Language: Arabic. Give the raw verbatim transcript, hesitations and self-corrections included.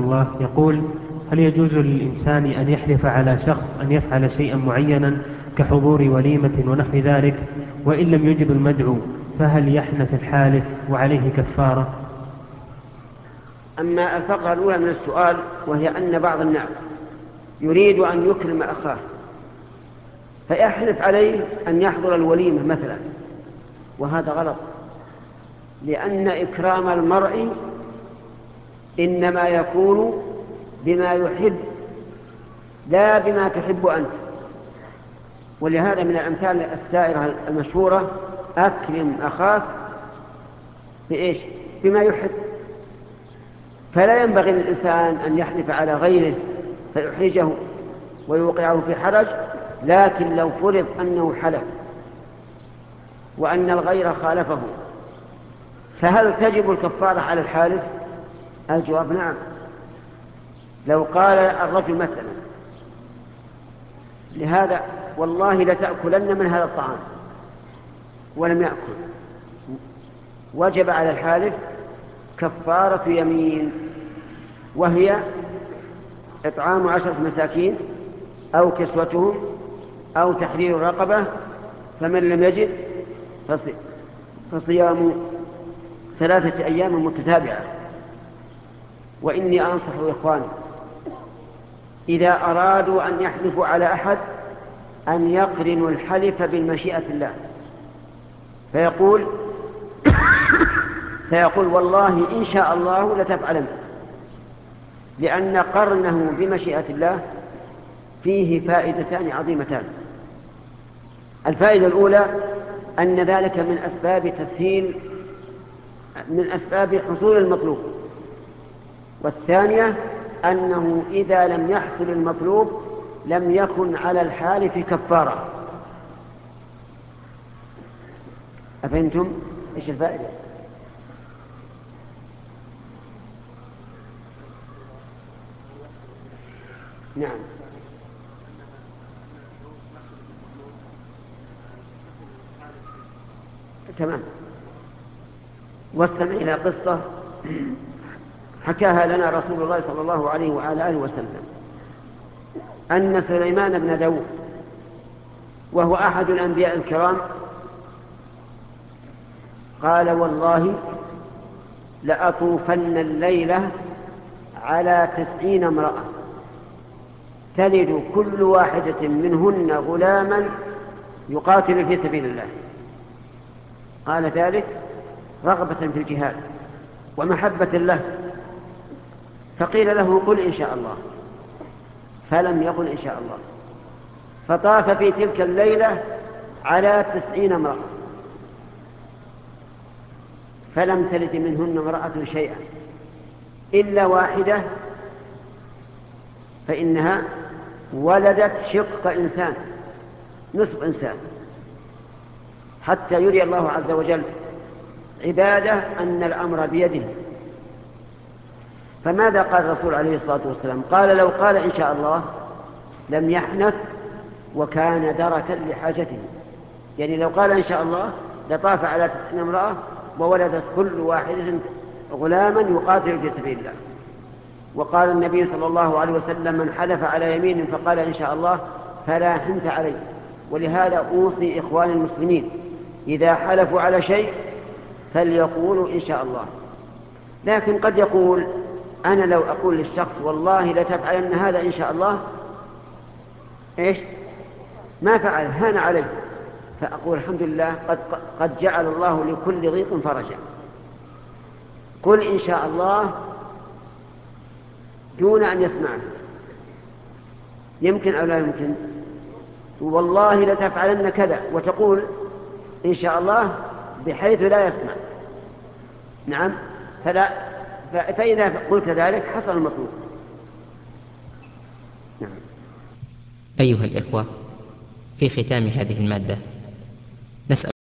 الله يقول: هل يجوز للإنسان أن يحلف على شخص أن يفعل شيئا معينا كحضور وليمة ونحو ذلك، وإن لم يجب المدعو، فهل يحنث الحالف وعليه كفارة؟ أما الفقرة الأولى من السؤال، وهي أن بعض الناس يريد أن يكرم أخاه فيحلف عليه أن يحضر الوليمة مثلا، وهذا غلط، لأن إكرام المرء إنما يكون بما يحب لا بما تحب أنت. ولهذا من الأمثال السائرة المشهورة: أكرم أخاك بإيش؟ بما يحب. فلا ينبغي للإنسان أن يحلف على غيره فيحرجه ويوقعه في حرج، لكن لو فرض أنه حلف وأن الغير خالفه، فهل تجب الكفارة على الحالف؟ الجواب نعم. لو قال الرجل مثلا لهذا: والله لتأكلن من هذا الطعام، ولم يأكل، وجب على الحالف كفارة يمين، وهي إطعام عشرة مساكين أو كسوتهم أو تحرير رقبة، فمن لم يجد فصيام ثلاثة أيام متتابعة. وإني أنصح إخواني إذا أرادوا أن يحلفوا على أحد أن يقرنوا الحلف بالمشيئة الله، فيقول فيقول والله إن شاء الله لتفعلن، لأن قرنه بمشيئة الله فيه فائدتان عظيمتان. الفائدة الأولى أن ذلك من أسباب تسهيل من أسباب حصول المطلوب، والثانية أنه إذا لم يحصل المطلوب لم يكن على الحالف كفارة. أفهمتم إيش الفائدة؟ نعم. تمام. واستمع إلى قصة حكاها لنا رسول الله صلى الله عليه وعلى آله وسلم، أن سليمان بن داود وهو أحد الأنبياء الكرام قال: والله لأطوفن الليلة على تسعين امرأة تلد كل واحدة منهن غلاما يقاتل في سبيل الله. قال ذلك رغبة في الجهاد ومحبة له، فقيل له: قل إن شاء الله، فلم يقل إن شاء الله، فطاف في تلك الليلة على تسعين امرأة فلم تلد منهن امرأة شيئا إلا واحدة، فإنها ولدت شق إنسان، نصف إنسان، حتى يري الله عز وجل عباده أن الأمر بيده. فماذا قال الرسول عليه الصلاة والسلام؟ قال: لو قال إن شاء الله لم يحنث وكان دركا لحاجته، يعني لو قال إن شاء الله لطاف على تسعين امرأة وولدت كل واحدة غلاما يقاتل في سبيل الله. وقال النبي صلى الله عليه وسلم: من حلف على يمين فقال إن شاء الله فلا حنث عليه. ولهذا أوصي إخواني المسلمين إذا حلفوا على شيء فليقولوا إن شاء الله. لكن قد يقول: أنا لو أقول للشخص والله لتفعلن هذا إن شاء الله، إيش؟ ما فعل، هان عليه، فأقول الحمد لله قد, قد جعل الله لكل ضيق فرجا. قل إن شاء الله دون أن يسمعه، يمكن أو لا يمكن. والله لتفعلن كذا وتقول إن شاء الله بحيث لا يسمع. نعم. فلا فإذا قلت ذلك حصل المطلوب. نعم. أيها الإخوة، في ختام هذه المادة نسأل